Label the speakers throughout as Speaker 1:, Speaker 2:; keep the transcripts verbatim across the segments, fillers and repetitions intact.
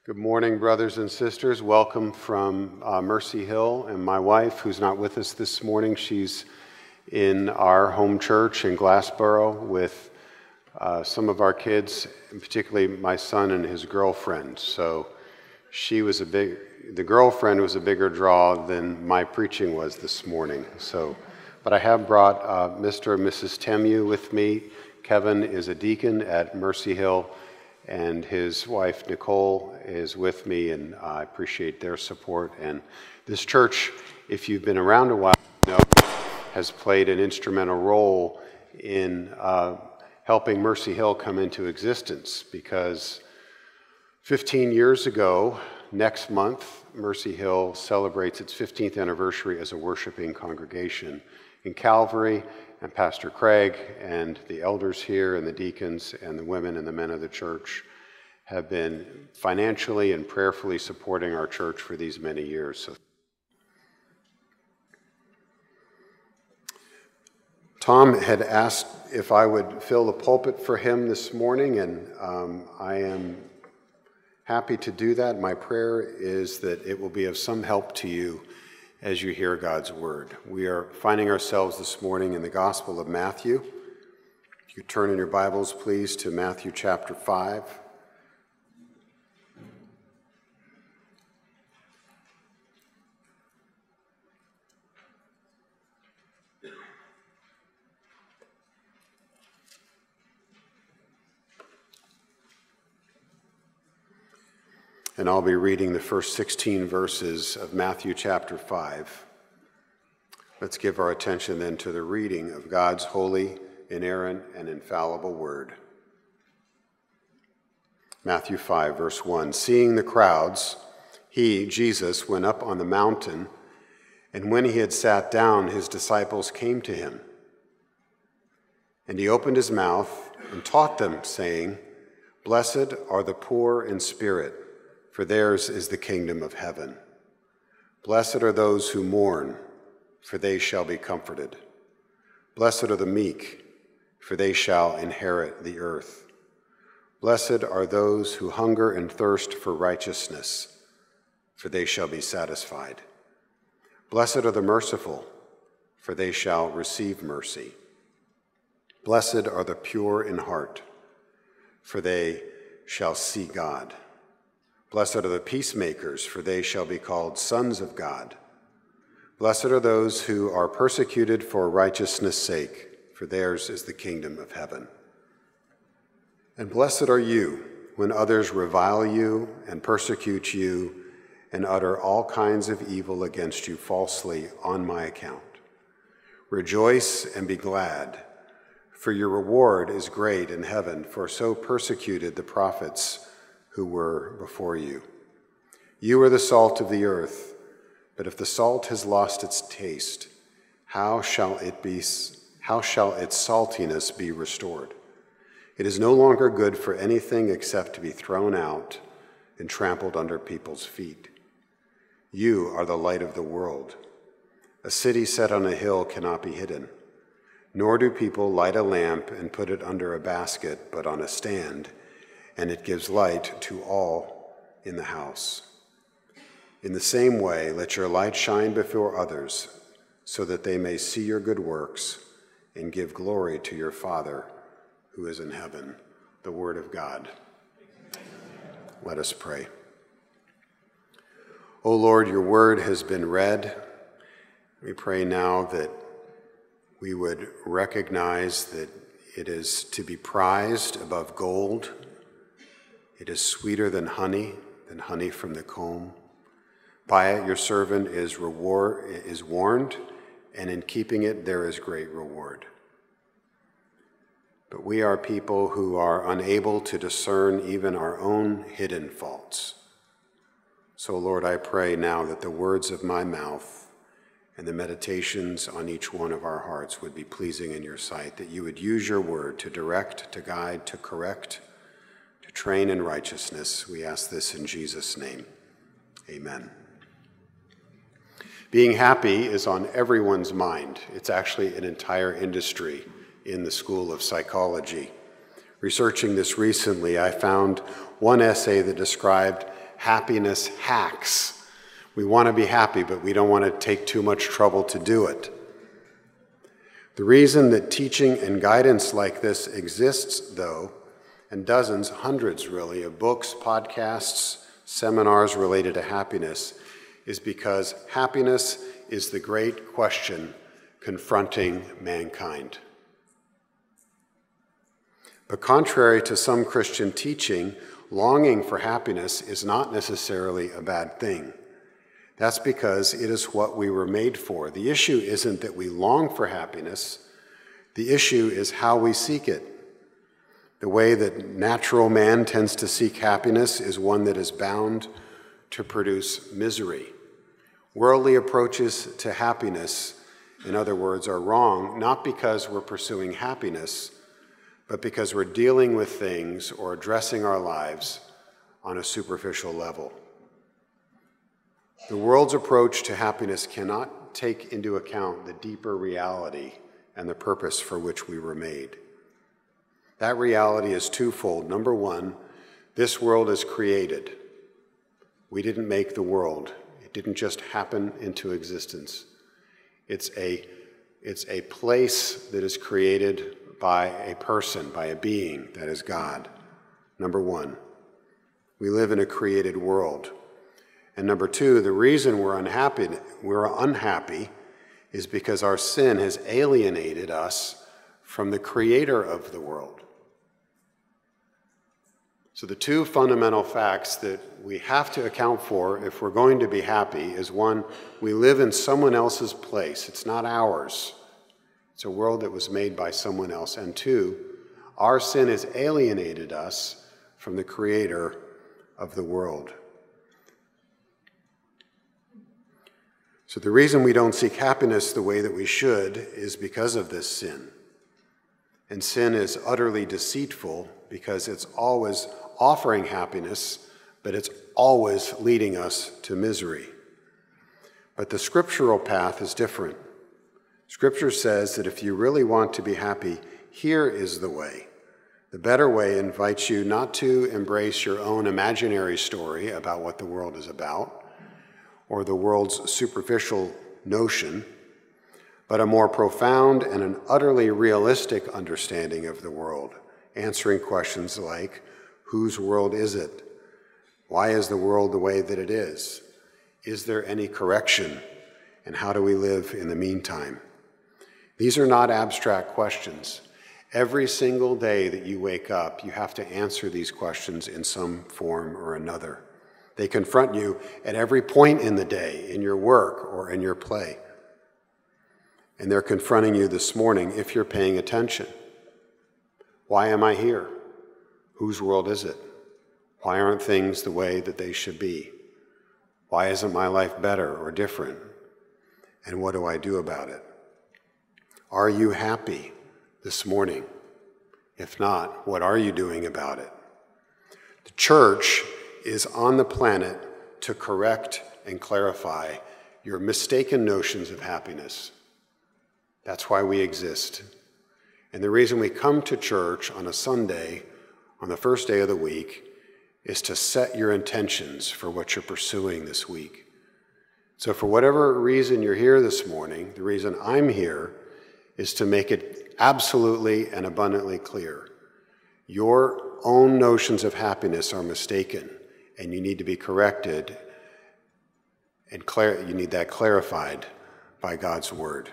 Speaker 1: Good morning, brothers and sisters. Welcome from uh, Mercy Hill, and my wife, who's not with us this morning, she's in our home church in Glassboro with uh, some of our kids, and particularly my son and his girlfriend. So she was a big, the girlfriend was a bigger draw than my preaching was this morning. So, but I have brought uh, Mister and Missus Temu with me. Kevin is a deacon at Mercy Hill, and his wife Nicole is with me, and I appreciate their support. And this church, if you've been around a while, you know, has played an instrumental role in uh, helping Mercy Hill come into existence, because fifteen years ago, next month, Mercy Hill celebrates its fifteenth anniversary as a worshiping congregation in Calvary. And Pastor Craig and the elders here and the deacons and the women and the men of the church have been financially and prayerfully supporting our church for these many years. So, Tom had asked if I would fill the pulpit for him this morning, and um, I am happy to do that. My prayer is that it will be of some help to you as you hear God's word. We are finding ourselves this morning in the Gospel of Matthew. If you turn in your Bibles, please, to Matthew chapter five. And I'll be reading the first sixteen verses of Matthew chapter five. Let's give our attention then to the reading of God's holy, inerrant, and infallible word. Matthew five, verse one. Seeing the crowds, he, Jesus, went up on the mountain, and when he had sat down, his disciples came to him. And he opened his mouth and taught them, saying, Blessed are the poor in spirit, for theirs is the kingdom of heaven. Blessed are those who mourn, for they shall be comforted. Blessed are the meek, for they shall inherit the earth. Blessed are those who hunger and thirst for righteousness, for they shall be satisfied. Blessed are the merciful, for they shall receive mercy. Blessed are the pure in heart, for they shall see God. Blessed are the peacemakers, for they shall be called sons of God. Blessed are those who are persecuted for righteousness' sake, for theirs is the kingdom of heaven. And blessed are you when others revile you and persecute you and utter all kinds of evil against you falsely on my account. Rejoice and be glad, for your reward is great in heaven, for so persecuted the prophets who were before you. You are the salt of the earth, but if the salt has lost its taste, how shall it be, how shall its saltiness be restored? It is no longer good for anything except to be thrown out and trampled under people's feet. You are the light of the world. A city set on a hill cannot be hidden, nor do people light a lamp and put it under a basket, but on a stand, and it gives light to all in the house. In the same way, let your light shine before others, so that they may see your good works and give glory to your Father who is in heaven. The word of God. Let us pray. O Lord, your word has been read. We pray now that we would recognize that it is to be prized above gold. It is sweeter than honey, than honey from the comb. By it your servant is reward is warned, and in keeping it there is great reward. But we are people who are unable to discern even our own hidden faults. So, Lord, I pray now that the words of my mouth and the meditations on each one of our hearts would be pleasing in your sight, that you would use your word to direct, to guide, to correct, to train in righteousness. We ask this in Jesus' name. Amen. Being happy is on everyone's mind. It's actually an entire industry in the School of Psychology. Researching this recently, I found one essay that described happiness hacks. We want to be happy, but we don't want to take too much trouble to do it. The reason that teaching and guidance like this exists, though, and dozens, hundreds really, of books, podcasts, seminars related to happiness, is because happiness is the great question confronting mankind. But contrary to some Christian teaching, longing for happiness is not necessarily a bad thing. That's because it is what we were made for. The issue isn't that we long for happiness. The issue is how we seek it. The way that natural man tends to seek happiness is one that is bound to produce misery. Worldly approaches to happiness, in other words, are wrong, not because we're pursuing happiness, but because we're dealing with things or addressing our lives on a superficial level. The world's approach to happiness cannot take into account the deeper reality and the purpose for which we were made. That reality is twofold. Number one, this world is created. We didn't make the world. It didn't just happen into existence. It's a, it's a place that is created by a person, by a being, that is God. Number one, we live in a created world. And number two, the reason we're unhappy, we're unhappy is because our sin has alienated us from the creator of the world. So the two fundamental facts that we have to account for if we're going to be happy is one, we live in someone else's place. It's not ours. It's a world that was made by someone else. And two, our sin has alienated us from the creator of the world. So the reason we don't seek happiness the way that we should is because of this sin. And sin is utterly deceitful because it's always offering happiness, but it's always leading us to misery. But the scriptural path is different. Scripture says that if you really want to be happy, here is the way. The better way invites you not to embrace your own imaginary story about what the world is about, or the world's superficial notion, but a more profound and an utterly realistic understanding of the world, answering questions like, whose world is it? Why is the world the way that it is? Is there any correction? And how do we live in the meantime? These are not abstract questions. Every single day that you wake up, you have to answer these questions in some form or another. They confront you at every point in the day, in your work or in your play. And they're confronting you this morning if you're paying attention. Why am I here? Whose world is it? Why aren't things the way that they should be? Why isn't my life better or different? And what do I do about it? Are you happy this morning? If not, what are you doing about it? The church is on the planet to correct and clarify your mistaken notions of happiness. That's why we exist. And the reason we come to church on a Sunday, on the first day of the week, is to set your intentions for what you're pursuing this week. So for whatever reason you're here this morning, the reason I'm here is to make it absolutely and abundantly clear. Your own notions of happiness are mistaken, and you need to be corrected, and clar- you need that clarified by God's word.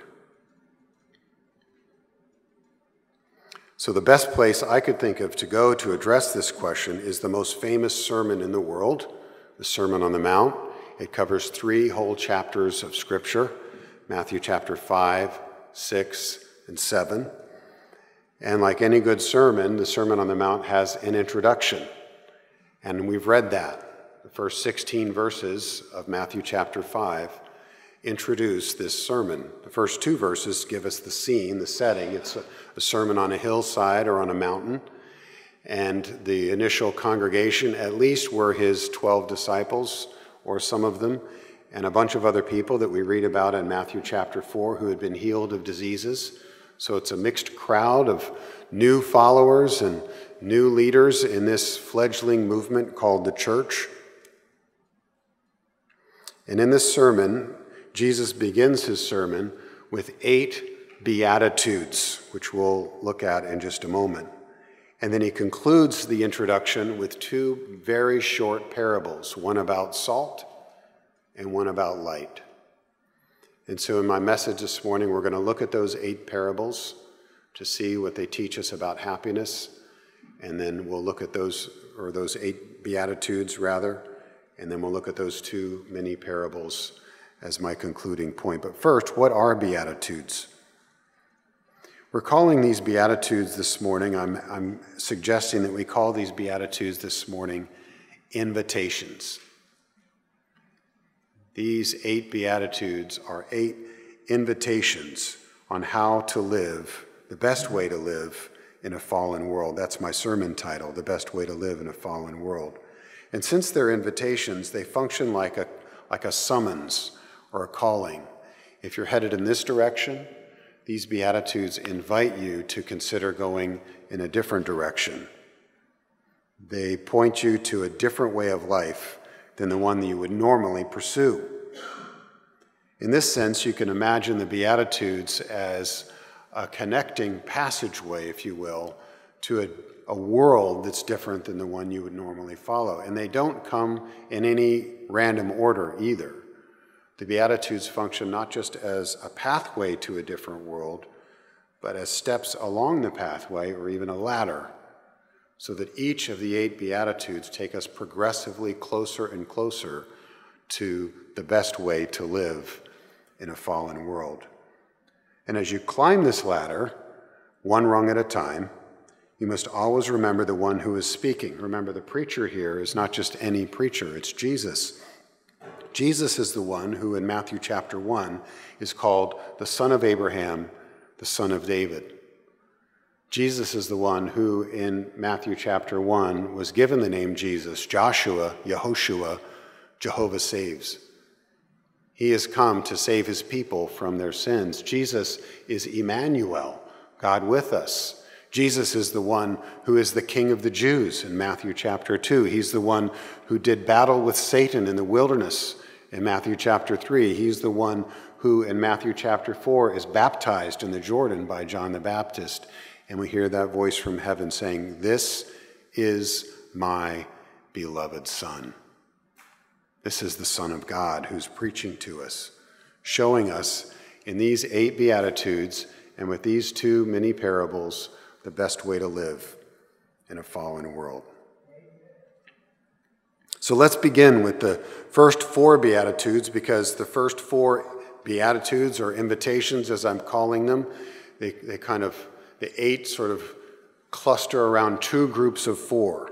Speaker 1: So the best place I could think of to go to address this question is the most famous sermon in the world, the Sermon on the Mount. It covers three whole chapters of Scripture, Matthew chapter five, six, and seven. And like any good sermon, the Sermon on the Mount has an introduction. And we've read that. The first sixteen verses of Matthew chapter five introduce this sermon. The first two verses give us the scene, the setting. It's a, a sermon on a hillside or on a mountain. And the initial congregation at least were his twelve disciples, or some of them, and a bunch of other people that we read about in Matthew chapter four who had been healed of diseases. So it's a mixed crowd of new followers and new leaders in this fledgling movement called the church. And in this sermon, Jesus begins his sermon with eight Beatitudes, which we'll look at in just a moment. And then he concludes the introduction with two very short parables, one about salt and one about light. And so in my message this morning, we're going to look at those eight parables to see what they teach us about happiness. And then we'll look at those, or those eight Beatitudes rather, and then we'll look at those two mini parables as my concluding point. But first, what are Beatitudes? We're calling these Beatitudes this morning, I'm, I'm suggesting that we call these Beatitudes this morning invitations. These eight Beatitudes are eight invitations on how to live, the best way to live in a fallen world. That's my sermon title, The Best Way to Live in a Fallen World. And since they're invitations, they function like a, like a summons or a calling. If you're headed in this direction, these Beatitudes invite you to consider going in a different direction. They point you to a different way of life than the one that you would normally pursue. In this sense, you can imagine the Beatitudes as a connecting passageway, if you will, to a, a world that's different than the one you would normally follow. And they don't come in any random order either. The Beatitudes function not just as a pathway to a different world, but as steps along the pathway or even a ladder, so that each of the eight Beatitudes take us progressively closer and closer to the best way to live in a fallen world. And as you climb this ladder, one rung at a time, you must always remember the one who is speaking. Remember, the preacher here is not just any preacher, it's Jesus. Jesus is the one who in Matthew chapter one is called the Son of Abraham, the Son of David. Jesus is the one who in Matthew chapter one was given the name Jesus, Joshua, Yehoshua, Jehovah saves. He has come to save his people from their sins. Jesus is Emmanuel, God with us. Jesus is the one who is the King of the Jews in Matthew chapter two. He's the one who did battle with Satan in the wilderness in Matthew chapter three. He's the one who in Matthew chapter four is baptized in the Jordan by John the Baptist. And we hear that voice from heaven saying, "This is my beloved Son." This is the Son of God who's preaching to us, showing us in these eight Beatitudes and with these two mini parables the best way to live in a fallen world. So let's begin with the first four Beatitudes, because the first four Beatitudes, or invitations as I'm calling them, they, they kind of, the eight sort of cluster around two groups of four.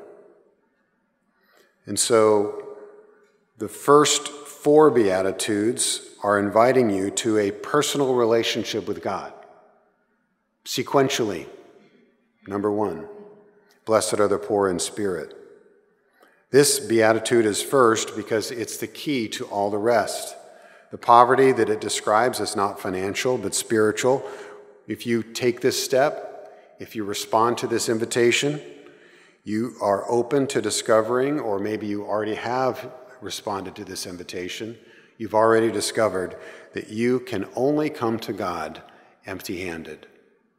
Speaker 1: And so the first four Beatitudes are inviting you to a personal relationship with God. Sequentially, number one, blessed are the poor in spirit. This beatitude is first because it's the key to all the rest. The poverty that it describes is not financial, but spiritual. If you take this step, if you respond to this invitation, you are open to discovering, or maybe you already have responded to this invitation, you've already discovered that you can only come to God empty-handed.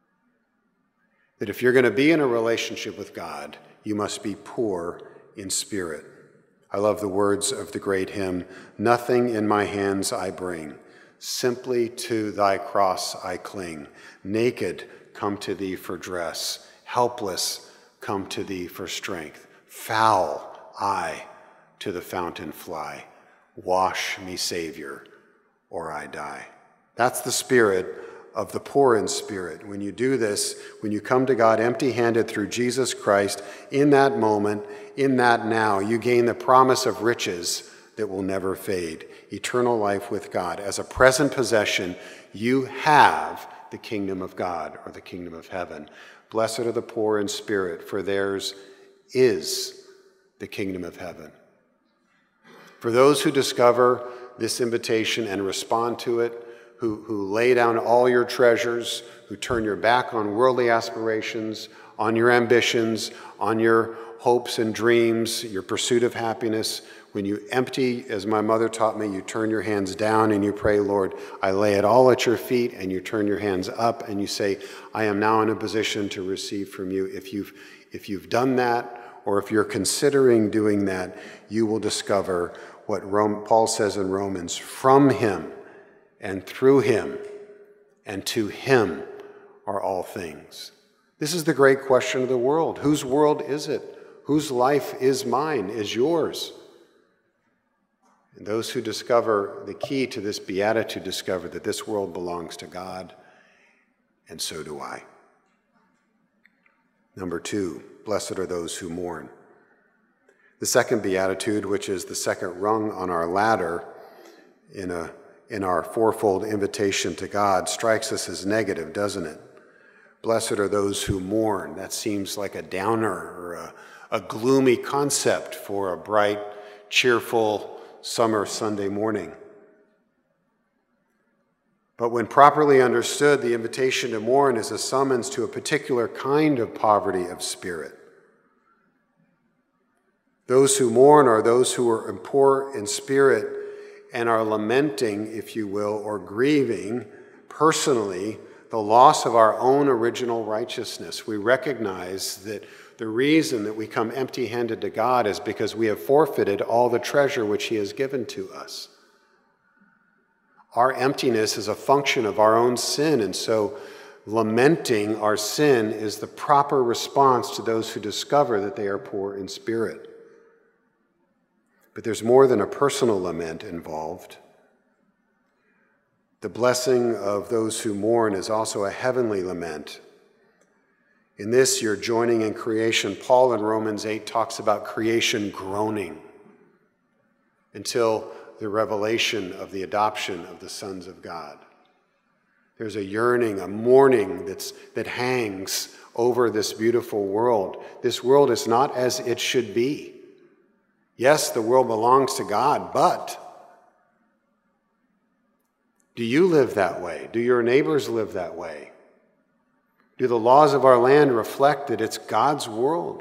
Speaker 1: That if you're going to be in a relationship with God, you must be poor in spirit. I love the words of the great hymn, "Nothing in my hands I bring, simply to thy cross I cling. Naked, come to thee for dress, helpless, come to thee for strength. Foul, I to the fountain fly. Wash me, Savior, or I die." That's the spirit of the poor in spirit. When you do this, when you come to God empty-handed through Jesus Christ, in that moment, in that now, you gain the promise of riches that will never fade, eternal life with God. As a present possession, you have the kingdom of God, or the kingdom of heaven. Blessed are the poor in spirit, for theirs is the kingdom of heaven. For those who discover this invitation and respond to it, who, who lay down all your treasures, who turn your back on worldly aspirations, on your ambitions, on your hopes and dreams, your pursuit of happiness, when you empty, as my mother taught me, you turn your hands down and you pray, Lord, I lay it all at your feet, and you turn your hands up and you say, I am now in a position to receive from you. If you've, if you've done that, or if you're considering doing that, you will discover what Rome, Paul says in Romans, from him and through him and to him are all things. This is the great question of the world. Whose world is it? Whose life is mine, is yours? And those who discover the key to this beatitude discover that this world belongs to God, and so do I. Number two, blessed are those who mourn. The second beatitude, which is the second rung on our ladder in, a, in our fourfold invitation to God, strikes us as negative, doesn't it? Blessed are those who mourn. That seems like a downer or a, a gloomy concept for a bright, cheerful summer Sunday morning. But when properly understood, the invitation to mourn is a summons to a particular kind of poverty of spirit. Those who mourn are those who are poor in spirit and are lamenting, if you will, or grieving personally the loss of our own original righteousness. We recognize that the reason that we come empty-handed to God is because we have forfeited all the treasure which he has given to us. Our emptiness is a function of our own sin, and so lamenting our sin is the proper response to those who discover that they are poor in spirit. But there's more than a personal lament involved. The blessing of those who mourn is also a heavenly lament. In this, you're joining in creation. Paul in Romans eight talks about creation groaning until the revelation of the adoption of the sons of God. There's a yearning, a mourning that's, that hangs over this beautiful world. This world is not as it should be. Yes, the world belongs to God, but do you live that way? Do your neighbors live that way? Do the laws of our land reflect that it's God's world?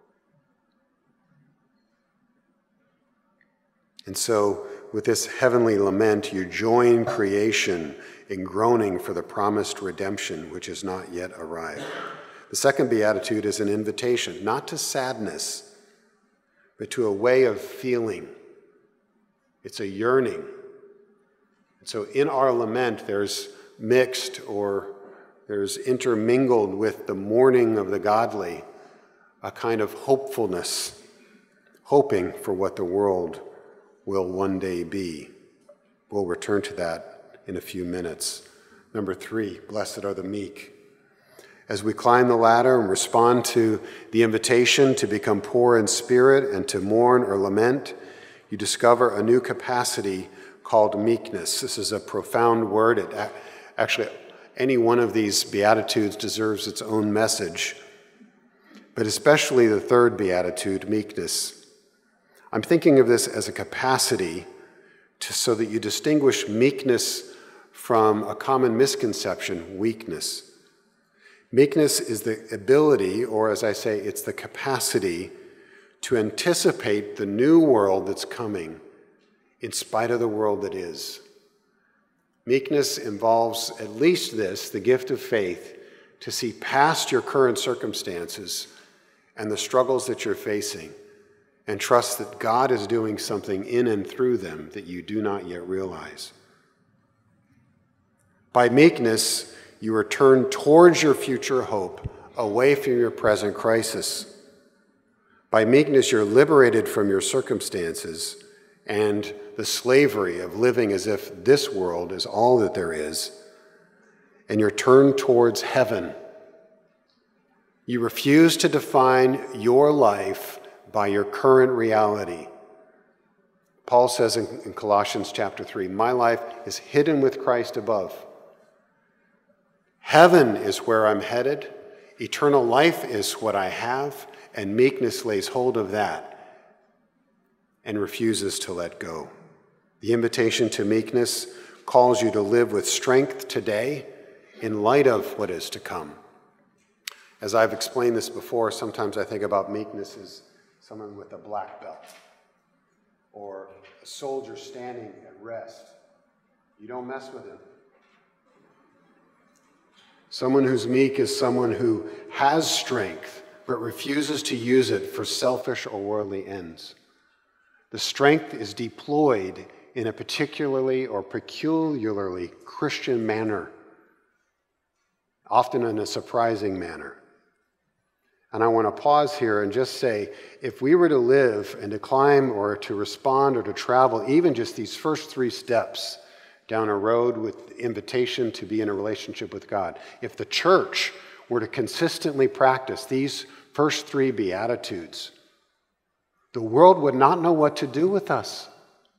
Speaker 1: And so, with this heavenly lament, you join creation in groaning for the promised redemption, which has not yet arrived. The second beatitude is an invitation, not to sadness, but to a way of feeling. It's a yearning. And so in our lament, there's mixed or there's intermingled with the mourning of the godly, a kind of hopefulness, hoping for what the world will one day be. We'll return to that in a few minutes. Number three, blessed are the meek. As we climb the ladder and respond to the invitation to become poor in spirit and to mourn or lament, you discover a new capacity called meekness. This is a profound word. It actually, any one of these beatitudes deserves its own message, but especially the third beatitude, meekness. I'm thinking of this as a capacity to, so that you distinguish meekness from a common misconception, weakness. Meekness is the ability, or as I say, it's the capacity to anticipate the new world that's coming in spite of the world that is. Meekness involves at least this, the gift of faith, to see past your current circumstances and the struggles that you're facing and trust that God is doing something in and through them that you do not yet realize. By meekness, you are turned towards your future hope, away from your present crisis. By meekness, you're liberated from your circumstances and the slavery of living as if this world is all that there is, and you're turned towards heaven. You refuse to define your life by your current reality. Paul says in, in Colossians chapter three, my life is hidden with Christ above. Heaven is where I'm headed. Eternal life is what I have, and meekness lays hold of that and refuses to let go. The invitation to meekness calls you to live with strength today in light of what is to come. As I've explained this before, sometimes I think about meekness as someone with a black belt. or a soldier standing at rest. You don't mess with him. Someone who's meek is someone who has strength, but refuses to use it for selfish or worldly ends. The strength is deployed in a particularly or peculiarly Christian manner, often in a surprising manner. And I want to pause here and just say, if we were to live and to climb or to respond or to travel, even just these first three steps down a road with invitation to be in a relationship with God, if the church were to consistently practice these first three Beatitudes, the world would not know what to do with us.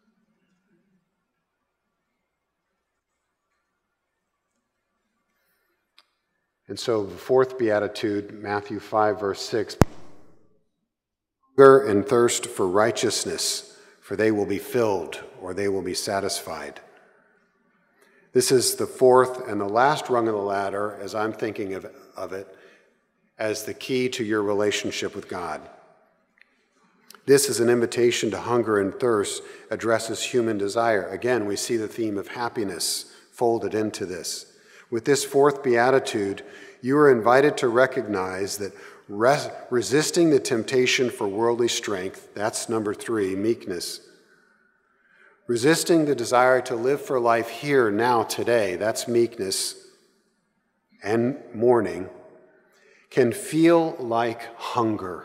Speaker 1: And so the fourth Beatitude, Matthew five, verse six, hunger and thirst for righteousness, for they will be filled, or they will be satisfied. This is the fourth and the last rung of the ladder, as I'm thinking of, of it, as the key to your relationship with God. This is an invitation to hunger and thirst, addresses human desire. Again, we see the theme of happiness folded into this. With this fourth beatitude, you are invited to recognize that res- resisting the temptation for worldly strength, that's number three, meekness. Resisting the desire to live for life here, now, today, that's meekness and mourning, can feel like hunger.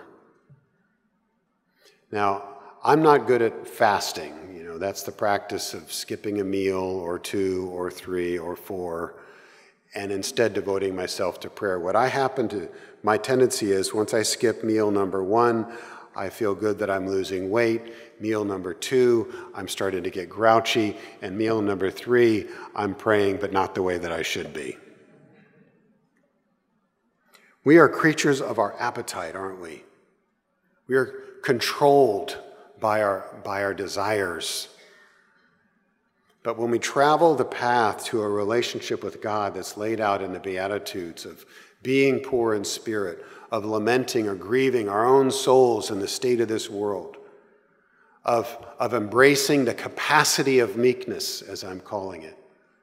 Speaker 1: Now, I'm not good at fasting. You know, that's the practice of skipping a meal or two or three or four and instead devoting myself to prayer. What I happen to, my tendency is once I skip meal number one, I feel good that I'm losing weight. Meal number two, I'm starting to get grouchy. And meal number three, I'm praying, but not the way that I should be. We are creatures of our appetite, aren't we? We are controlled by our, by our desires. But when we travel the path to a relationship with God that's laid out in the Beatitudes of being poor in spirit, of lamenting or grieving our own souls in the state of this world, of, of embracing the capacity of meekness, as I'm calling it,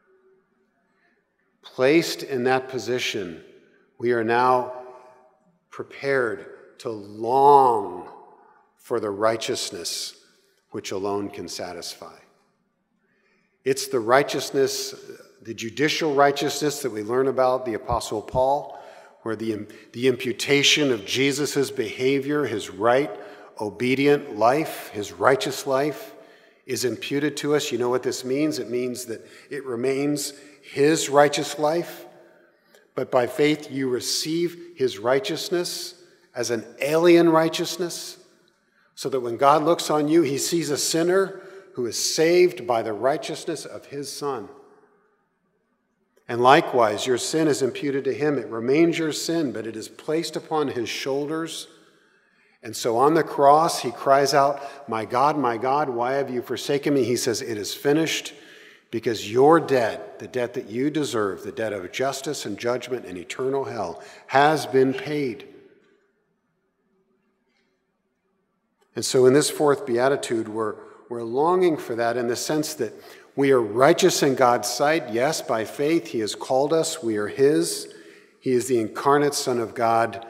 Speaker 1: placed in that position, we are now prepared to long for the righteousness which alone can satisfy. It's the righteousness, the judicial righteousness that we learn about the Apostle Paul, where the, the imputation of Jesus' behavior, his right, obedient life, his righteous life, is imputed to us. You know what this means? It means that it remains his righteous life, but by faith you receive his righteousness as an alien righteousness, so that when God looks on you, he sees a sinner who is saved by the righteousness of his Son. And likewise, your sin is imputed to him. It remains your sin, but it is placed upon his shoulders. And so on the cross, he cries out, "My God, my God, why have you forsaken me?" He says, "It is finished," because your debt, the debt that you deserve, the debt of justice and judgment and eternal hell, has been paid. And so in this fourth beatitude, we're, we're longing for that in the sense that we are righteous in God's sight. Yes, by faith, he has called us. We are his. He is the incarnate Son of God.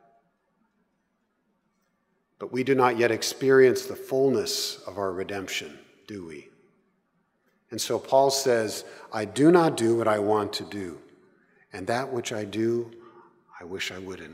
Speaker 1: But we do not yet experience the fullness of our redemption, do we? And so Paul says, I do not do what I want to do, and that which I do, I wish I wouldn't.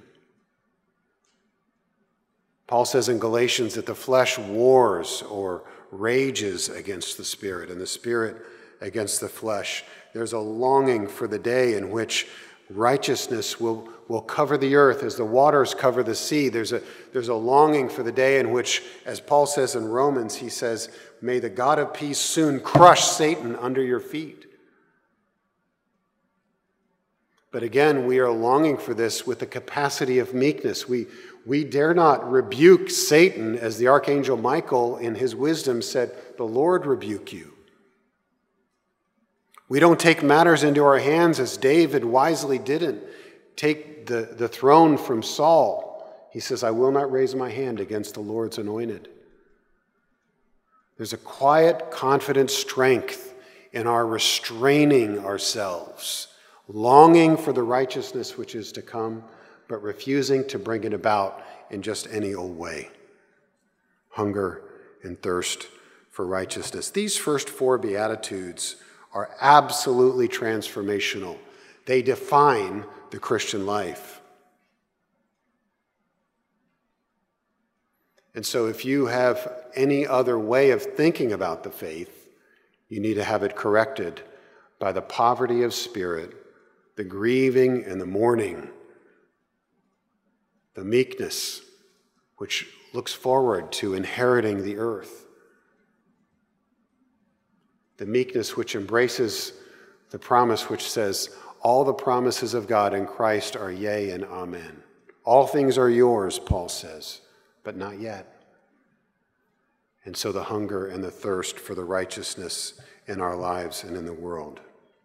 Speaker 1: Paul says in Galatians that the flesh wars or rages against the Spirit, and the Spirit against the flesh. There's a longing for the day in which righteousness will, will cover the earth as the waters cover the sea. There's a, there's a longing for the day in which, as Paul says in Romans, he says, may the God of peace soon crush Satan under your feet. But again, we are longing for this with the capacity of meekness. We, we dare not rebuke Satan, as the archangel Michael in his wisdom said, the Lord rebuke you. We don't take matters into our hands as David wisely didn't take the, the throne from Saul. He says, I will not raise my hand against the Lord's anointed. There's a quiet, confident strength in our restraining ourselves, longing for the righteousness which is to come, but refusing to bring it about in just any old way. Hunger and thirst for righteousness. These first four Beatitudes are absolutely transformational. They define the Christian life. And so if you have any other way of thinking about the faith, you need to have it corrected by the poverty of spirit, the grieving and the mourning, the meekness, which looks forward to inheriting the earth, the meekness which embraces the promise which says, all the promises of God in Christ are yea and amen. All things are yours, Paul says, but not yet. And so the hunger and the thirst for the righteousness in our lives and in the world.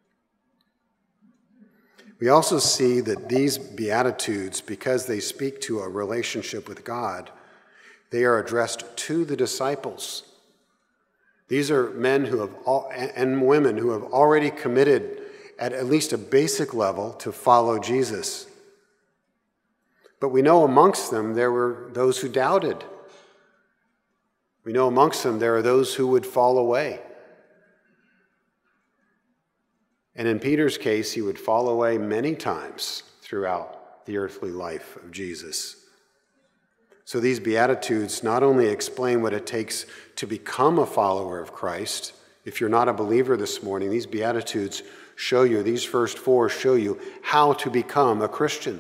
Speaker 1: We also see that these Beatitudes, because they speak to a relationship with God, they are addressed to the disciples. These are men who have all, and women who have already committed at at least a basic level to follow Jesus. But we know amongst them there were those who doubted. We know amongst them there are those who would fall away. And in Peter's case, he would fall away many times throughout the earthly life of Jesus. So these Beatitudes not only explain what it takes to become a follower of Christ. If you're not a believer this morning, these Beatitudes show you, these first four show you how to become a Christian.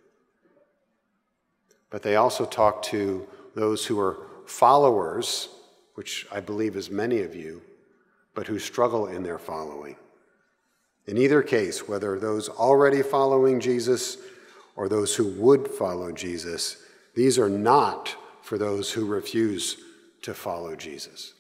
Speaker 1: But they also talk to those who are followers, which I believe is many of you, but who struggle in their following. In either case, whether those already following Jesus or those who would follow Jesus, these are not for those who refuse to follow Jesus.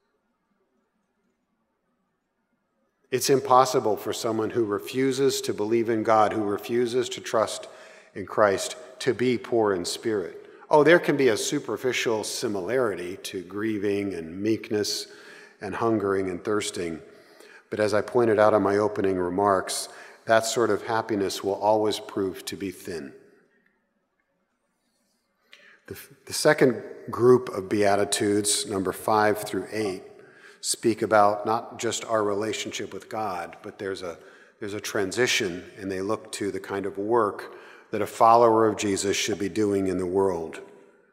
Speaker 1: It's impossible for someone who refuses to believe in God, who refuses to trust in Christ, to be poor in spirit. Oh, there can be a superficial similarity to grieving and meekness and hungering and thirsting. But as I pointed out in my opening remarks, that sort of happiness will always prove to be thin. The, the second group of Beatitudes, number five through eight, speak about not just our relationship with God, but there's a, there's a transition, and they look to the kind of work that a follower of Jesus should be doing in the world.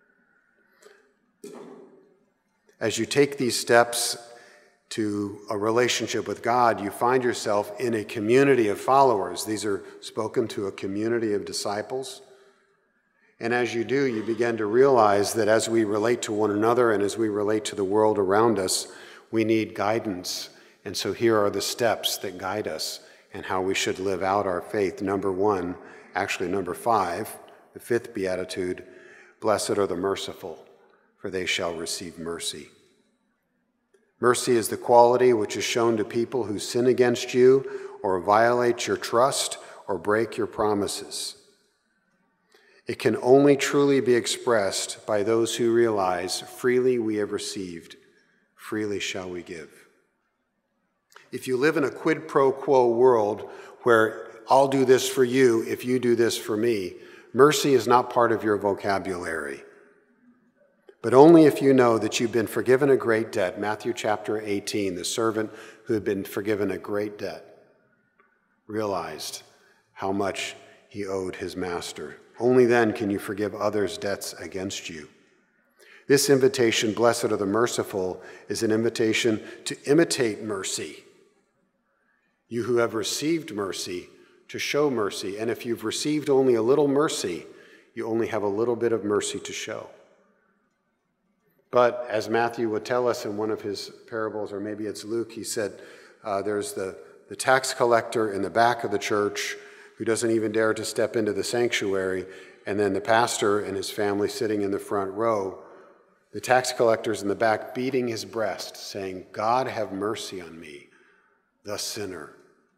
Speaker 1: As you take these steps to a relationship with God, you find yourself in a community of followers. These are spoken to a community of disciples. And as you do, you begin to realize that as we relate to one another and as we relate to the world around us, we need guidance. And so here are the steps that guide us and how we should live out our faith. Number one, actually number five, the fifth beatitude, blessed are the merciful, for they shall receive mercy. Mercy is the quality which is shown to people who sin against you or violate your trust or break your promises. It can only truly be expressed by those who realize, freely we have received, freely shall we give. If you live in a quid pro quo world where I'll do this for you if you do this for me, mercy is not part of your vocabulary. But only if you know that you've been forgiven a great debt. Matthew chapter eighteen, the servant who had been forgiven a great debt realized how much he owed his master. Only then can you forgive others' debts against you. This invitation, blessed are the merciful, is an invitation to imitate mercy. You who have received mercy, to show mercy. And if you've received only a little mercy, you only have a little bit of mercy to show. But as Matthew would tell us in one of his parables, or maybe it's Luke, he said, uh, there's the, the tax collector in the back of the church who doesn't even dare to step into the sanctuary, and then the pastor and his family sitting in the front row. The tax collector's in the back beating his breast, saying, God have mercy on me, the sinner.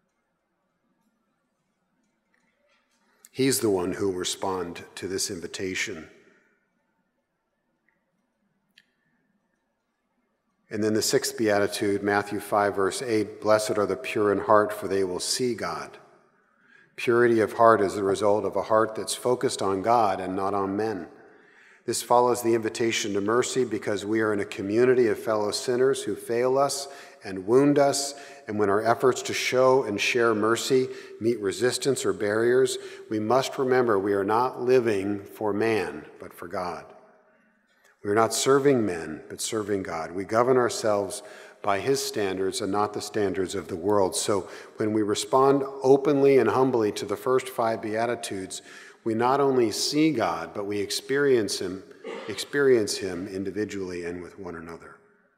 Speaker 1: He's the one who will respond to this invitation. And then the sixth beatitude, Matthew five, verse eight, blessed are the pure in heart, for they will see God. Purity of heart is the result of a heart that's focused on God and not on men. This follows the invitation to mercy because we are in a community of fellow sinners who fail us and wound us, and when our efforts to show and share mercy meet resistance or barriers, we must remember we are not living for man, but for God. We are not serving men, but serving God. We govern ourselves by his standards and not the standards of the world. So when we respond openly and humbly to the first five Beatitudes, we not only see God, but we experience him, experience him individually and with one another.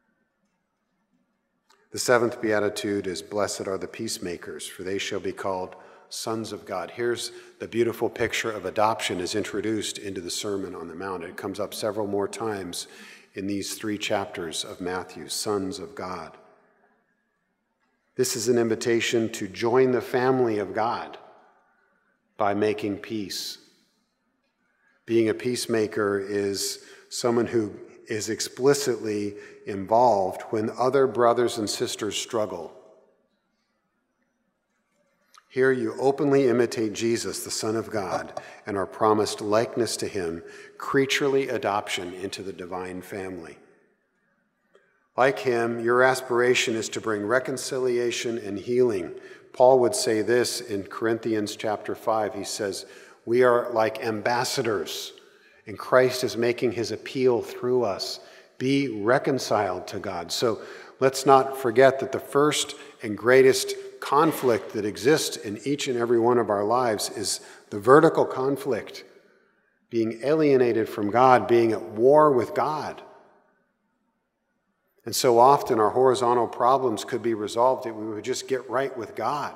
Speaker 1: The seventh beatitude is, blessed are the peacemakers, for they shall be called sons of God. Here's the beautiful picture of adoption is introduced into the Sermon on the Mount. It comes up several more times in these three chapters of Matthew, sons of God. This is an invitation to join the family of God by making peace. Being a peacemaker is someone who is explicitly involved when other brothers and sisters struggle. Here you openly imitate Jesus, the Son of God, and are promised likeness to him, creaturely adoption into the divine family. Like him, your aspiration is to bring reconciliation and healing. Paul would say this in Corinthians chapter five. He says, we are like ambassadors, and Christ is making his appeal through us. Be reconciled to God. So let's not forget that the first and greatest conflict that exists in each and every one of our lives is the vertical conflict, being alienated from God, being at war with God. And so often our horizontal problems could be resolved if we would just get right with God.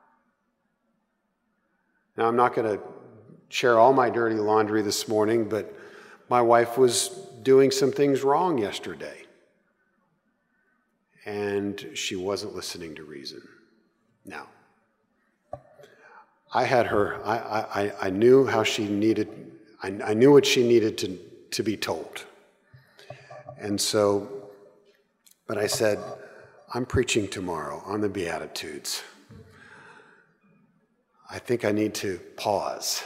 Speaker 1: Now, I'm not going to share all my dirty laundry this morning, but my wife was doing some things wrong yesterday, and she wasn't listening to reason. Now, I had her, I, I, I knew how she needed, I, I knew what she needed to, to be told. And so, but I said, I'm preaching tomorrow on the Beatitudes. I think I need to pause.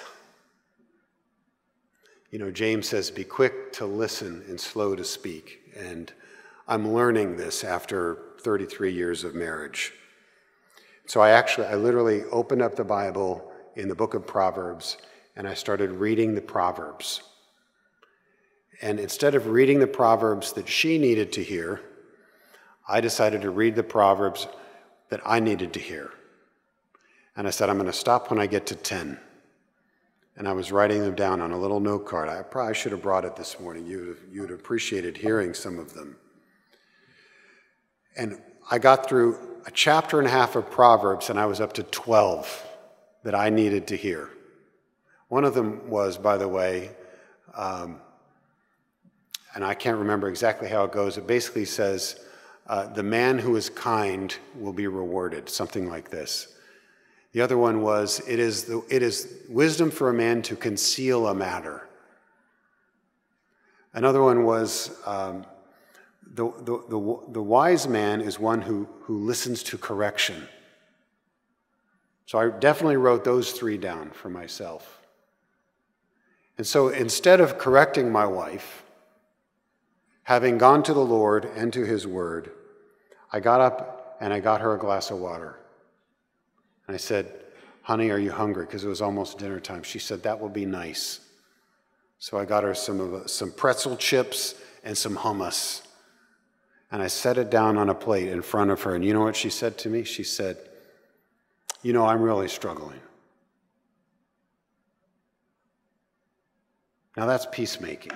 Speaker 1: You know, James says, be quick to listen and slow to speak. And I'm learning this after thirty-three years of marriage. So I actually, I literally opened up the Bible in the book of Proverbs, and I started reading the Proverbs. And instead of reading the Proverbs that she needed to hear, I decided to read the Proverbs that I needed to hear. And I said, I'm going to stop when I get to ten. And I was writing them down on a little note card. I probably should have brought it this morning. You would have appreciated hearing some of them. And I got through a chapter and a half of Proverbs, and I was up to twelve that I needed to hear. One of them was, by the way, um, and I can't remember exactly how it goes. It basically says, uh, the man who is kind will be rewarded, something like this. The other one was, it is, the, it is wisdom for a man to conceal a matter. Another one was, um, the, the, the, the wise man is one who, who listens to correction. So I definitely wrote those three down for myself. And so instead of correcting my wife, having gone to the Lord and to his word, I got up and I got her a glass of water. And I said, honey, are you hungry? Because it was almost dinner time. She said, that will be nice. So I got her some of some pretzel chips and some hummus. And I set it down on a plate in front of her. And you know what she said to me? She said, you know, I'm really struggling. Now that's peacemaking.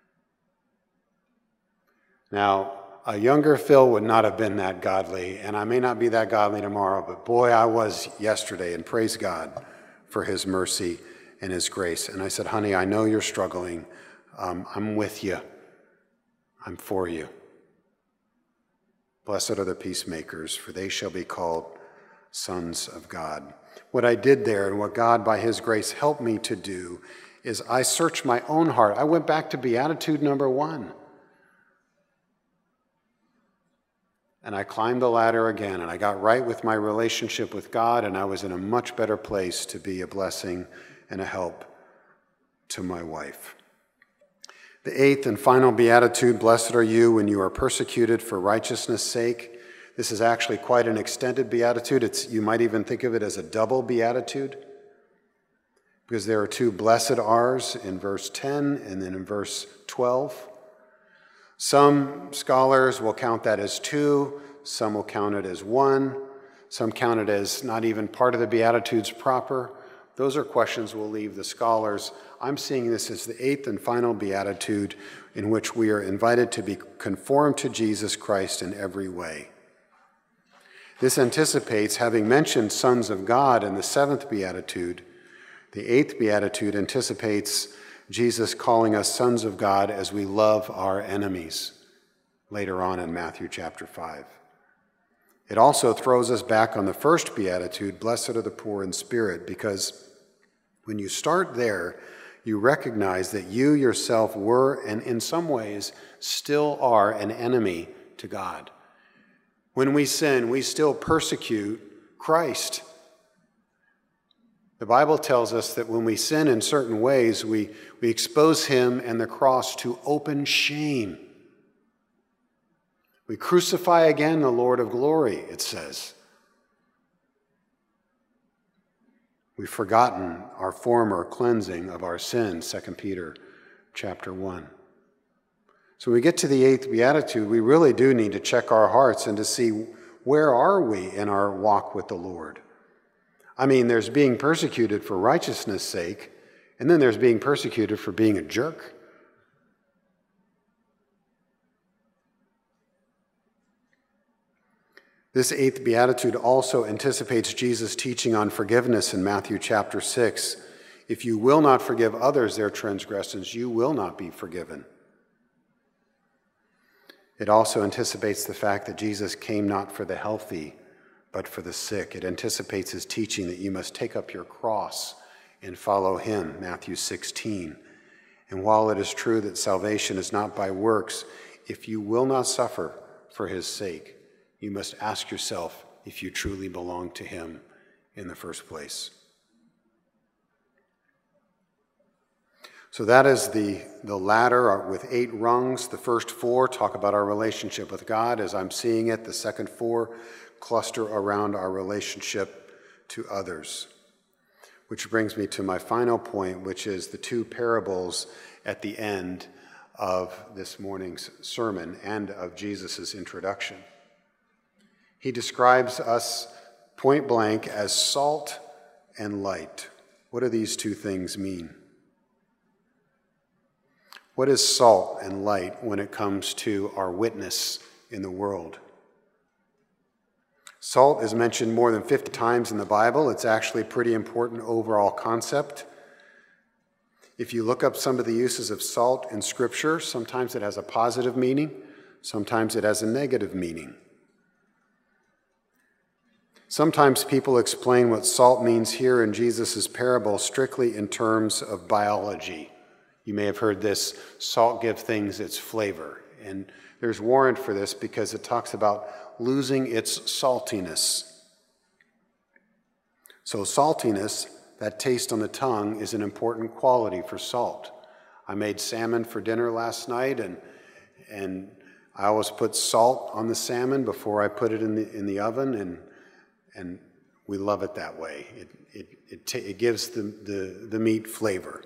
Speaker 1: Now, a younger Phil would not have been that godly, and I may not be that godly tomorrow, but boy, I was yesterday, and praise God for his mercy and his grace. And I said, honey, I know you're struggling. Um, I'm with you. I'm for you. Blessed are the peacemakers, for they shall be called sons of God. What I did there, and what God, by his grace, helped me to do, is I searched my own heart. I went back to Beatitude number one. And I climbed the ladder again, and I got right with my relationship with God, and I was in a much better place to be a blessing and a help to my wife. The eighth and final beatitude, blessed are you when you are persecuted for righteousness' sake. This is actually quite an extended beatitude. It's, you might even think of it as a double beatitude, because there are two blessed are's in verse ten and then in verse twelve. Some scholars will count that as two, some will count it as one, some count it as not even part of the Beatitudes proper. Those are questions we'll leave the scholars. I'm seeing this as the eighth and final beatitude in which we are invited to be conformed to Jesus Christ in every way. This anticipates, having mentioned sons of God in the seventh beatitude, the eighth beatitude anticipates Jesus calling us sons of God as we love our enemies, later on in Matthew chapter five. It also throws us back on the first beatitude, blessed are the poor in spirit, because when you start there, you recognize that you yourself were, and in some ways still are, an enemy to God. When we sin, we still persecute Christ. The Bible tells us that when we sin in certain ways, we, we expose him and the cross to open shame. We crucify again the Lord of glory, it says. We've forgotten our former cleansing of our sins, Second Peter chapter one. So when we get to the eighth beatitude, we really do need to check our hearts and to see, where are we in our walk with the Lord? I mean, there's being persecuted for righteousness' sake, and then there's being persecuted for being a jerk. This eighth beatitude also anticipates Jesus' teaching on forgiveness in Matthew chapter six. If you will not forgive others their transgressions, you will not be forgiven. It also anticipates the fact that Jesus came not for the healthy, but for the sick. It anticipates his teaching that you must take up your cross and follow him, Matthew sixteen. And while it is true that salvation is not by works, if you will not suffer for his sake, you must ask yourself if you truly belong to him in the first place. So that is the, the ladder with eight rungs. The first four talk about our relationship with God as I'm seeing it. The second four cluster around our relationship to others. Which brings me to my final point, which is the two parables at the end of this morning's sermon and of Jesus' introduction. He describes us point blank as salt and light. What do these two things mean? What is salt and light when it comes to our witness in the world? Salt is mentioned more than fifty times in the Bible. It's actually a pretty important overall concept. If you look up some of the uses of salt in Scripture, sometimes it has a positive meaning, sometimes it has a negative meaning. Sometimes people explain what salt means here in Jesus' parable strictly in terms of biology. You may have heard this, salt gives things its flavor. And there's warrant for this because it talks about losing its saltiness. So saltiness, that taste on the tongue, is an important quality for salt. I made salmon for dinner last night, and and I always put salt on the salmon before I put it in the in the oven, and and we love it that way. It it it, t- it gives the, the the meat flavor.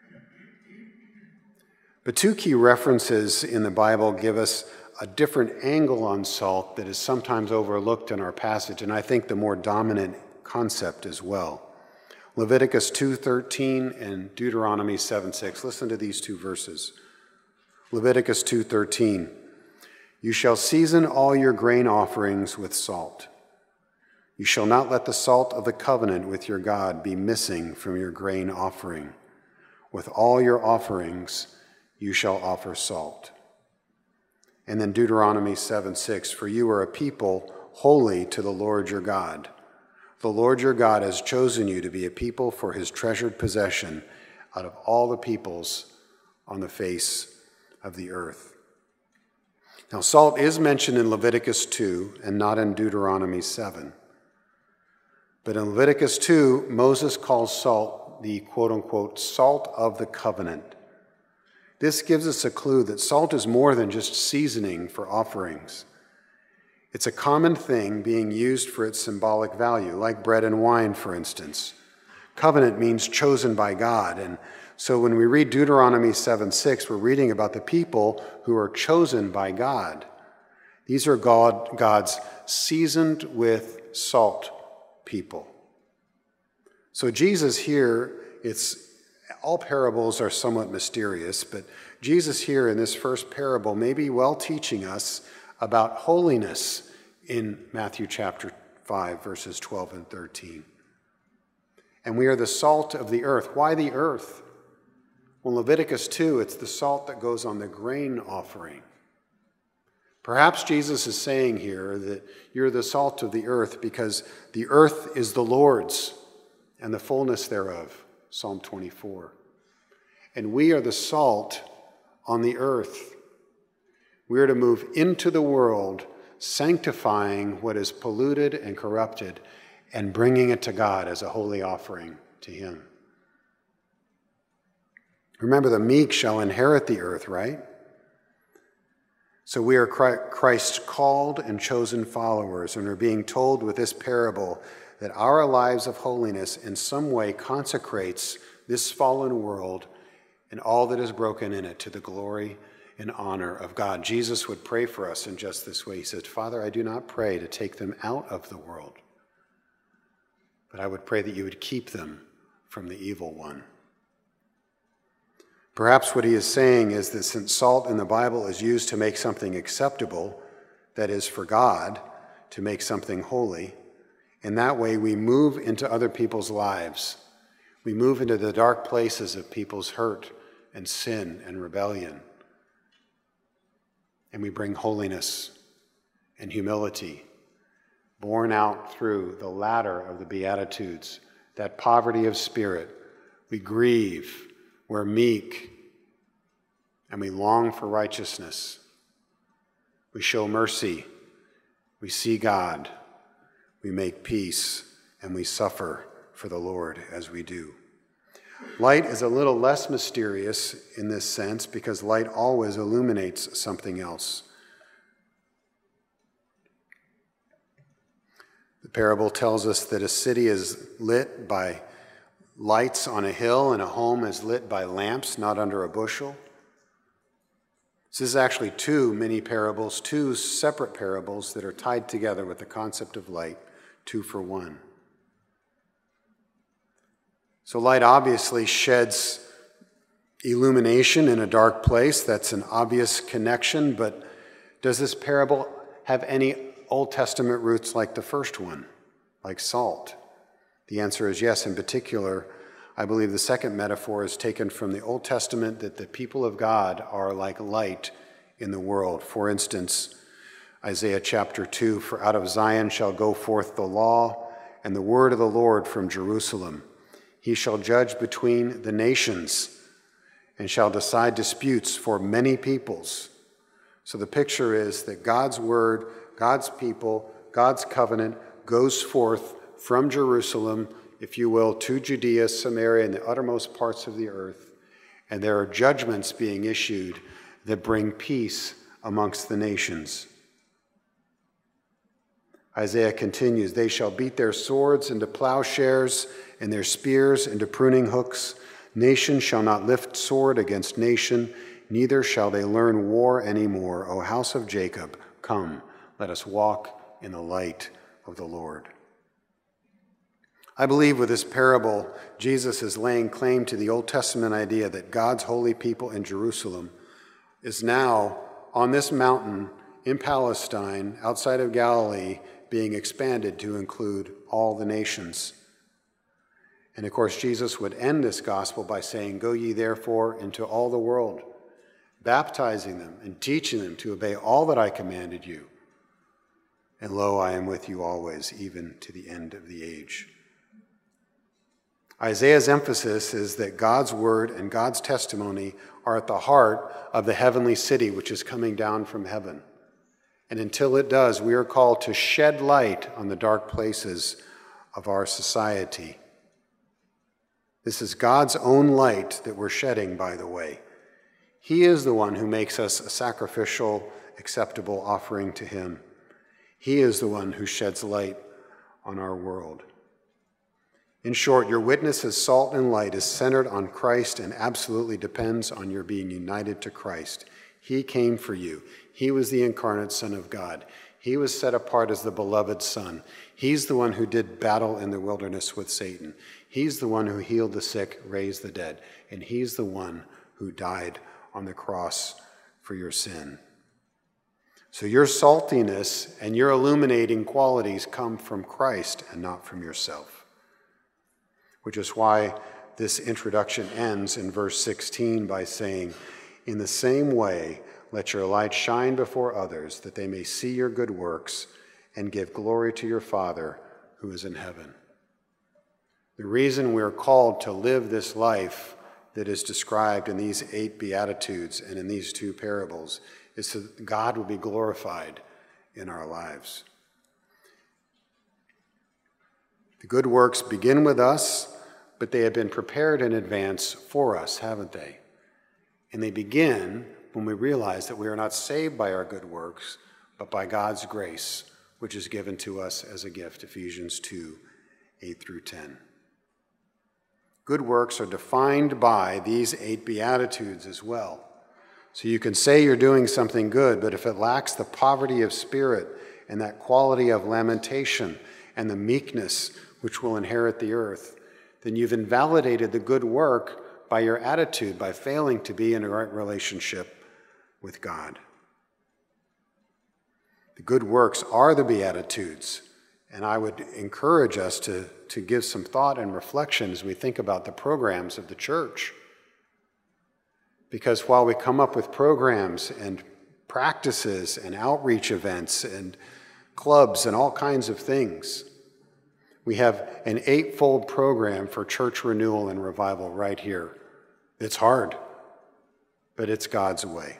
Speaker 1: But two key references in the Bible give us a different angle on salt that is sometimes overlooked in our passage, and I think the more dominant concept as well. Leviticus two thirteen and Deuteronomy seven six. Listen to these two verses. Leviticus two thirteen. You shall season all your grain offerings with salt. You shall not let the salt of the covenant with your God be missing from your grain offering. With all your offerings you shall offer salt. And then Deuteronomy seven six, for you are a people holy to the Lord your God. The Lord your God has chosen you to be a people for his treasured possession out of all the peoples on the face of the earth. Now, salt is mentioned in Leviticus two and not in Deuteronomy seven. But in Leviticus two, Moses calls salt the quote-unquote salt of the covenant. This gives us a clue that salt is more than just seasoning for offerings. It's a common thing being used for its symbolic value, like bread and wine, for instance. Covenant means chosen by God, and so when we read Deuteronomy seven six, we're reading about the people who are chosen by God. These are God, God's seasoned with salt people. So Jesus here, it's all parables are somewhat mysterious, but Jesus here in this first parable may be well teaching us about holiness in Matthew chapter five, verses twelve and thirteen. And we are the salt of the earth. Why the earth? Well, in Leviticus two, it's the salt that goes on the grain offering. Perhaps Jesus is saying here that you're the salt of the earth because the earth is the Lord's and the fullness thereof, Psalm twenty-four. And we are the salt on the earth. We are to move into the world, sanctifying what is polluted and corrupted and bringing it to God as a holy offering to him. Remember, the meek shall inherit the earth, right? So we are Christ's called and chosen followers, and are being told with this parable that our lives of holiness in some way consecrates this fallen world and all that is broken in it to the glory and honor of God. Jesus would pray for us in just this way. He said, Father, I do not pray to take them out of the world, but I would pray that you would keep them from the evil one. Perhaps what he is saying is that since salt in the Bible is used to make something acceptable, that is for God, to make something holy, in that way we move into other people's lives. We move into the dark places of people's hurt and sin and rebellion. And we bring holiness and humility, borne out through the ladder of the Beatitudes, that poverty of spirit. We grieve, we're meek, and we long for righteousness. We show mercy, we see God, we make peace, and we suffer for the Lord as we do. Light is a little less mysterious in this sense because light always illuminates something else. The parable tells us that a city is lit by lights on a hill and a home is lit by lamps not under a bushel. This is actually two mini parables, two separate parables that are tied together with the concept of light, two for one. So light obviously sheds illumination in a dark place. That's an obvious connection, but does this parable have any Old Testament roots like the first one, like salt? The answer is yes. In particular, I believe the second metaphor is taken from the Old Testament, that the people of God are like light in the world. For instance, Isaiah chapter two, for out of Zion shall go forth the law and the word of the Lord from Jerusalem. He shall judge between the nations and shall decide disputes for many peoples. So the picture is that God's word, God's people, God's covenant goes forth from Jerusalem, if you will, to Judea, Samaria, and the uttermost parts of the earth. And there are judgments being issued that bring peace amongst the nations. Isaiah continues, they shall beat their swords into plowshares and their spears into pruning hooks. Nation shall not lift sword against nation, neither shall they learn war anymore. O house of Jacob, come, let us walk in the light of the Lord. I believe with this parable, Jesus is laying claim to the Old Testament idea that God's holy people in Jerusalem is now on this mountain in Palestine, outside of Galilee, being expanded to include all the nations. And of course, Jesus would end this gospel by saying, go ye therefore into all the world, baptizing them and teaching them to obey all that I commanded you. And lo, I am with you always, even to the end of the age. Isaiah's emphasis is that God's word and God's testimony are at the heart of the heavenly city which is coming down from heaven. And until it does, we are called to shed light on the dark places of our society. This is God's own light that we're shedding, by the way. He is the one who makes us a sacrificial, acceptable offering to him. He is the one who sheds light on our world. In short, your witness as salt and light is centered on Christ and absolutely depends on your being united to Christ. He came for you. He was the incarnate Son of God. He was set apart as the beloved Son. He's the one who did battle in the wilderness with Satan. He's the one who healed the sick, raised the dead, and he's the one who died on the cross for your sin. So your saltiness and your illuminating qualities come from Christ and not from yourself, which is why this introduction ends in verse sixteen by saying, "In the same way, let your light shine before others, that they may see your good works and give glory to your Father who is in heaven." The reason we're called to live this life that is described in these eight Beatitudes and in these two parables is so that God will be glorified in our lives. The good works begin with us, but they have been prepared in advance for us, haven't they? And they begin when we realize that we are not saved by our good works, but by God's grace, which is given to us as a gift, Ephesians two, eight through ten. Good works are defined by these eight Beatitudes as well. So you can say you're doing something good, but if it lacks the poverty of spirit and that quality of lamentation and the meekness which will inherit the earth, then you've invalidated the good work by your attitude, by failing to be in a right relationship with God. The good works are the Beatitudes, and I would encourage us to, to give some thought and reflection as we think about the programs of the church. Because while we come up with programs and practices and outreach events and clubs and all kinds of things, we have an eightfold program for church renewal and revival right here. It's hard, but it's God's way.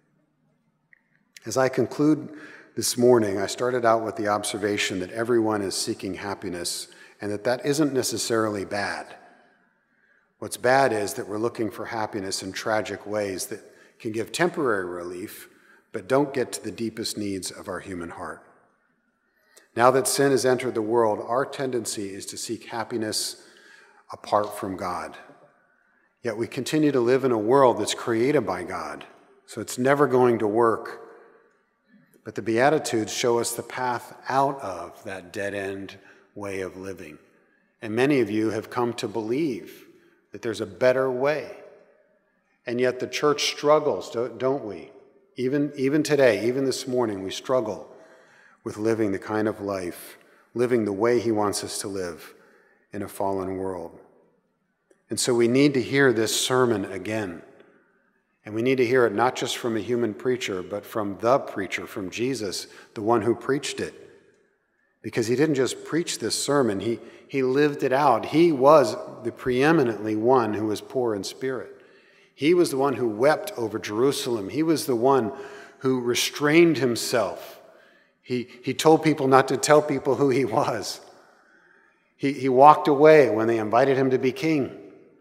Speaker 1: As I conclude this morning, I started out with the observation that everyone is seeking happiness and that that isn't necessarily bad. What's bad is that we're looking for happiness in tragic ways that can give temporary relief, but don't get to the deepest needs of our human heart. Now that sin has entered the world, our tendency is to seek happiness apart from God. Yet we continue to live in a world that's created by God, so it's never going to work. But the Beatitudes show us the path out of that dead-end way of living. And many of you have come to believe that there's a better way. And yet the church struggles, don't we? Even, even today, even this morning, we struggle with living the kind of life, living the way he wants us to live in a fallen world. And so we need to hear this sermon again. And we need to hear it not just from a human preacher, but from the preacher, from Jesus, the one who preached it. Because he didn't just preach this sermon, he, he lived it out. He was the preeminently one who was poor in spirit. He was the one who wept over Jerusalem. He was the one who restrained himself. He, he told people not to tell people who he was. He, he walked away when they invited him to be king.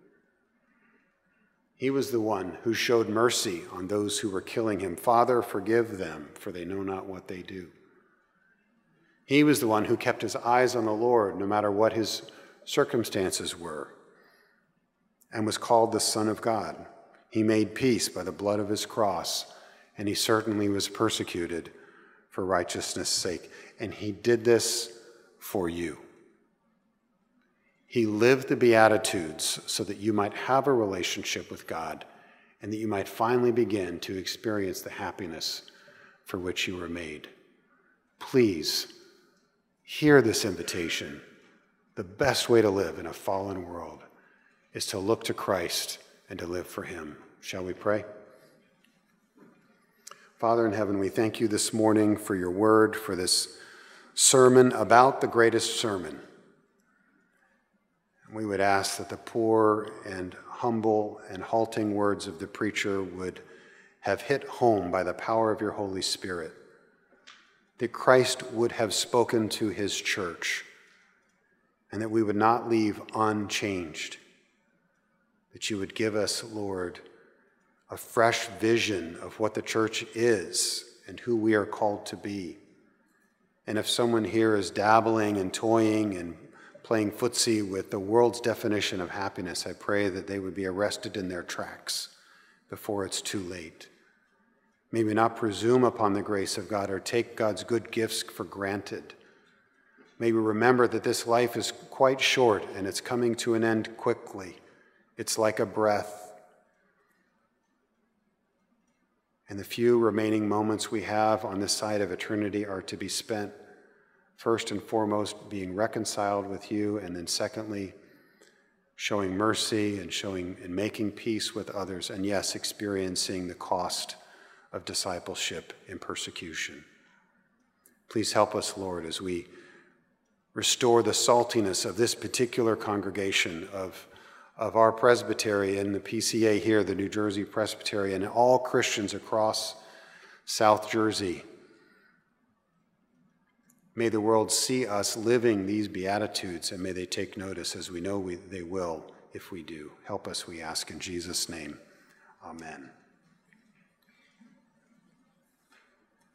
Speaker 1: He was the one who showed mercy on those who were killing him. Father, forgive them, for they know not what they do. He was the one who kept his eyes on the Lord, no matter what his circumstances were, and was called the Son of God. He made peace by the blood of his cross, and he certainly was persecuted for righteousness' sake. And he did this for you. He lived the Beatitudes so that you might have a relationship with God and that you might finally begin to experience the happiness for which you were made. Please hear this invitation. The best way to live in a fallen world is to look to Christ and to live for him. Shall we pray? Father in heaven, we thank you this morning for your word, for this sermon about the greatest sermon. We would ask that the poor and humble and halting words of the preacher would have hit home by the power of your Holy Spirit, that Christ would have spoken to his church, and that we would not leave unchanged. That you would give us, Lord, a fresh vision of what the church is and who we are called to be. And if someone here is dabbling and toying and playing footsie with the world's definition of happiness, I pray that they would be arrested in their tracks before it's too late. May we not presume upon the grace of God or take God's good gifts for granted. May we remember that this life is quite short and it's coming to an end quickly. It's like a breath. And the few remaining moments we have on this side of eternity are to be spent first and foremost being reconciled with you, and then secondly, showing mercy and showing and making peace with others, and yes, experiencing the cost of discipleship in persecution. Please help us, Lord, as we restore the saltiness of this particular congregation, of, of our presbytery and the P C A here, the New Jersey Presbytery, and all Christians across South Jersey. May the world see us living these Beatitudes, and may they take notice, as we know we, they will if we do. Help us, we ask in Jesus' name. Amen.